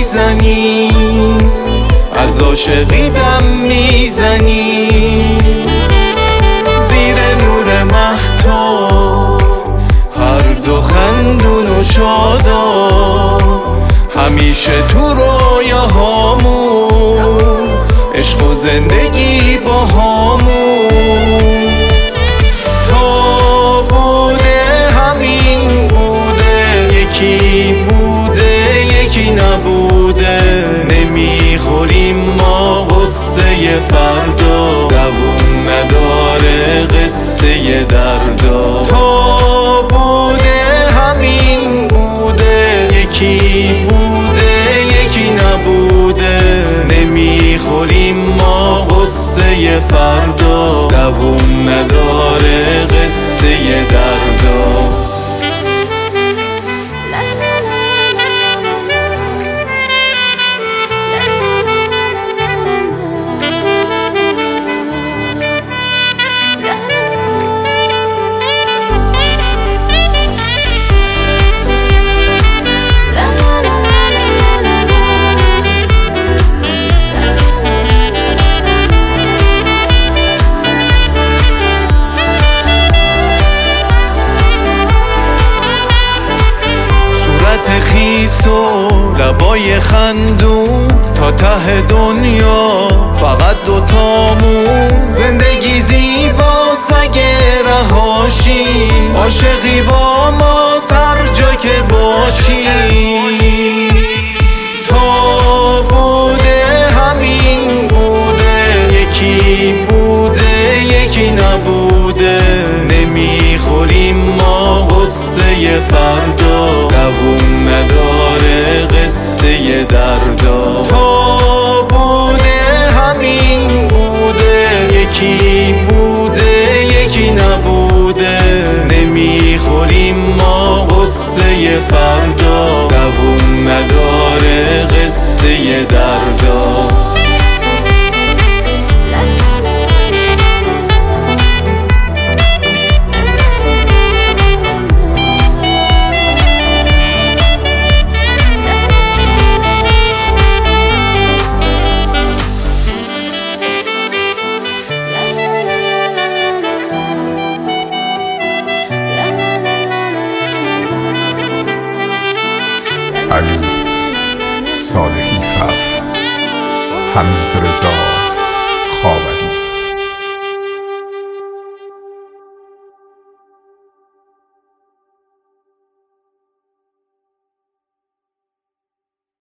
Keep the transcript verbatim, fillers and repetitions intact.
میزنی، از عاشقی دم میزنی. زیر نور مهتاب هر دو خندون و شادا، همیشه تو رویاهامون عشق و زندگی با همون. تا بوده همین بوده، یکی بوده یکی نبوده. نمیخوریم ما غصه فردا، دووم نداره قصه دردا. تا بوده همین بوده، یکی بوده یکی نبوده. نمیخوریم ما غصه فردا، دووم نداره قصه دردا. خیس و لبای خندون تا ته دنیا، فقط دوتامون. زندگی زیباست اگه رهاشی، عاشقی با ما هر جا که باشی. تا بوده همین بوده، یکی بوده یکی نبوده. نمیخوریم ما غصه فردا، دووم نداره قصه دردا. تا بوده همین بوده، یکی بوده یکی نبوده. نمیخوریم ما غصه فردا، دووم نداره قصه دردا. علی صالحی فر، حمید رضا